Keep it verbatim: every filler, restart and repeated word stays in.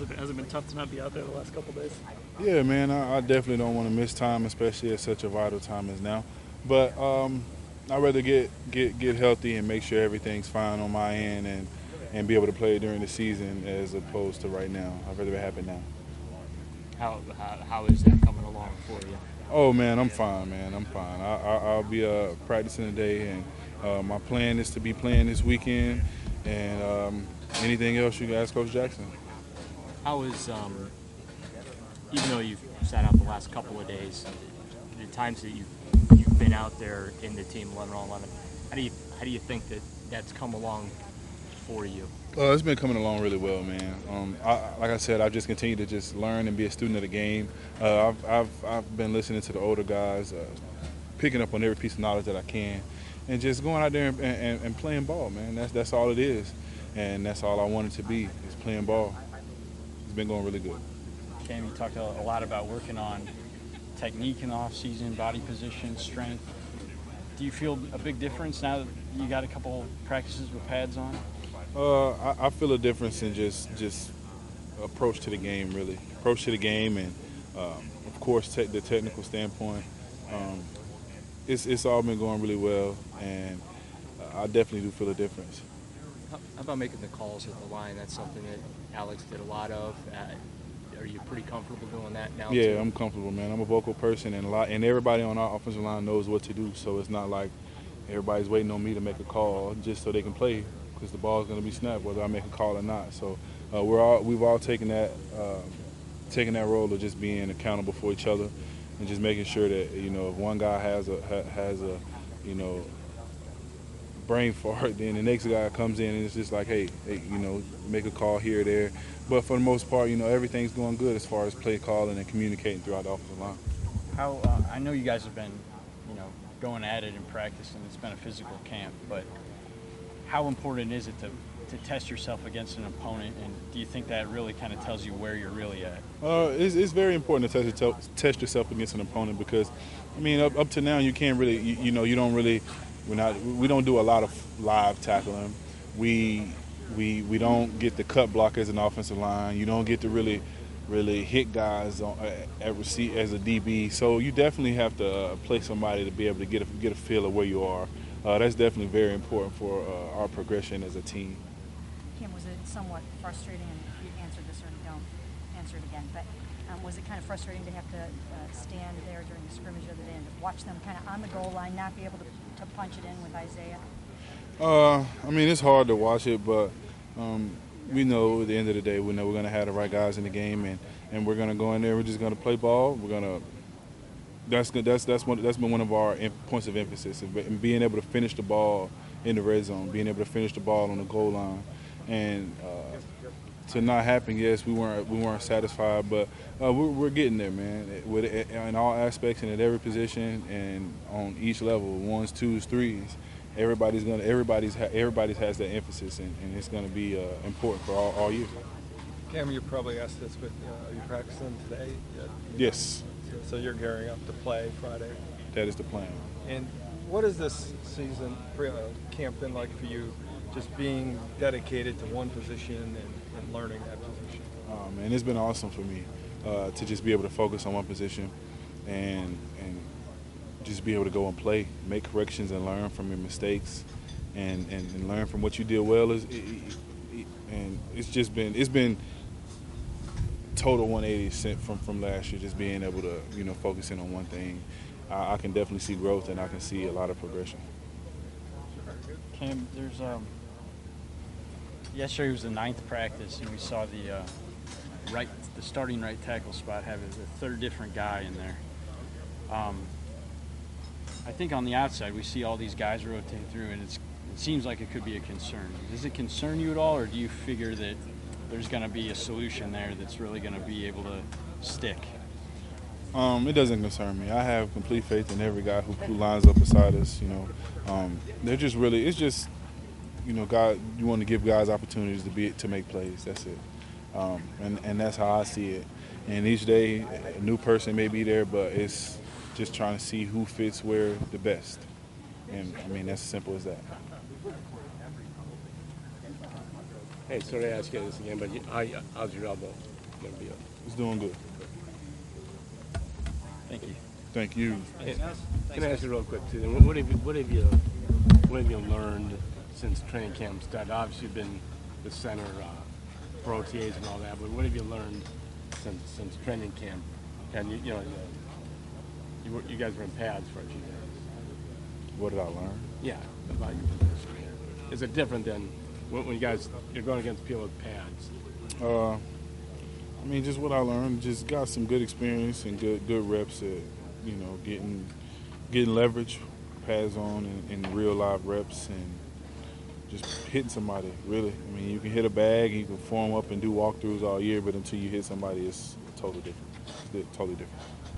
Has it, been, has it been tough to not be out there the last couple days? Yeah, man, I, I definitely don't want to miss time, especially at such a vital time as now. But um, I'd rather get, get get healthy and make sure everything's fine on my end and, and be able to play during the season as opposed to right now. I'd rather it happen now. How, how, how is that coming along for you? Oh, man, I'm fine, man. I'm fine. I, I, I'll be uh, practicing today, and uh, my plan is to be playing this weekend. And um, anything else, you can ask Coach Jackson. How is, um, even though you've sat out the last couple of days, the times that you've, you've been out there in the team eleven on eleven, how do you how do you think that that's come along for you? Uh, it's been coming along really well, man. Um, I, like I said, I've just continued to just learn and be a student of the game. Uh, I've, I've, I've been listening to the older guys, uh, picking up on every piece of knowledge that I can, and just going out there and, and, and playing ball, man. That's that's all it is, and that's all I want it to be, is playing ball. It's been going really good. Cam, you talked a lot about working on technique in the off-season, body position, strength. Do you feel a big difference now that you got a couple practices with pads on? Uh, I, I feel a difference in just just approach to the game, really. Approach to the game, and um, of course, te- the technical standpoint. Um, it's it's all been going really well, and I definitely do feel a difference. How how about making the calls at the line? That's something that Alex did a lot of. Uh, are you pretty comfortable doing that now? Yeah, too? I'm comfortable, man. I'm a vocal person, and a lot, and everybody on our offensive line knows what to do. So it's not like everybody's waiting on me to make a call just so they can play, because the ball's going to be snapped whether I make a call or not. So uh, we're all we've all taken that uh, taken that role of just being accountable for each other and just making sure that, you know, if one guy has a ha, has a you know brain fart, then the next guy comes in and it's just like, hey, hey, you know, make a call here or there. But for the most part, you know, everything's going good as far as play calling and communicating throughout the offensive line. How uh, I know you guys have been, you know, going at it in practice, and it's been a physical camp, but how important is it to, to test yourself against an opponent, and do you think that really kind of tells you where you're really at? Uh, it's, it's very important to test, yourself, test yourself against an opponent because, I mean, up, up to now you can't really, you, you know, you don't really, we're not, we don't do a lot of live tackling. We we we don't get the cut block as an offensive line. You don't get to really really hit guys on at receive as a D B. So you definitely have to uh, play somebody to be able to get a, get a feel of where you are. Uh, that's definitely very important for uh, our progression as a team. Kim, was it somewhat frustrating, and if you answered this or don't answer it again, but um, was it kind of frustrating to have to uh, stand there during the scrimmage the other day and to watch them kind of on the goal line, not be able to, to punch it in with Isaiah? Uh, I mean, it's hard to watch it, but um, we know at the end of the day, we know we're going to have the right guys in the game, and, and we're going to go in there. We're just going to play ball. We're going to. That's good. That's that's one. That's been one of our points of emphasis, and being able to finish the ball in the red zone, being able to finish the ball on the goal line, and uh, to not happen. Yes, we weren't we weren't satisfied, but uh, we're, we're getting there, man. With in all aspects and at every position and on each level, ones, twos, threes. Everybody's gonna. Everybody's. Ha, everybody's has that emphasis, and, and it's gonna be uh, important for all, all year. Cam, you probably asked this, but uh, are you practicing today? Yet? Yes. So you're gearing up to play Friday. That is the plan. And what has this season pre uh, camp been like for you? Just being dedicated to one position and, and learning that position. Oh, man, it's been awesome for me uh, to just be able to focus on one position, and and. just be able to go and play, make corrections and learn from your mistakes, and, and, and learn from what you did well. Is and it's just been it's been total one eighty from from last year. Just being able to, you know, focus in on one thing. I, I can definitely see growth, and I can see a lot of progression. Cam, there's um. Yesterday was the ninth practice, and we saw the uh, right the starting right tackle spot have a third different guy in there. Um, I think on the outside we see all these guys rotate through, and it's, it seems like it could be a concern. Does it concern you at all, or do you figure that there's going to be a solution there that's really going to be able to stick? Um, it doesn't concern me. I have complete faith in every guy who, who lines up beside us. You know, um, they're just really. It's just, you know, God. You want to give guys opportunities to be to make plays. That's it, um, and and that's how I see it. And each day, a new person may be there, but it's just trying to see who fits where the best. And, I mean, that's as simple as that. Hey, sorry to ask you this again, but you, how, how's your elbow gonna be? It's doing good. Thank you. Thank you. Hey, can I ask you real quick too? What, what have you, what have you, what have you learned since training camp started? Obviously, you've been the center uh, for O T As and all that, but what have you learned since since training camp? And you, you know, you, were, you guys were in pads for a few days. What did I learn? Yeah, about your position here. Is it different than when, when you guys you're going against people with pads? Uh, I mean, just what I learned. Just got some good experience and good good reps at, you know, getting getting leverage, pads on, and, and real live reps, and just hitting somebody. Really, I mean, you can hit a bag, you can form up and do walkthroughs all year, but until you hit somebody, it's totally different. It's totally different.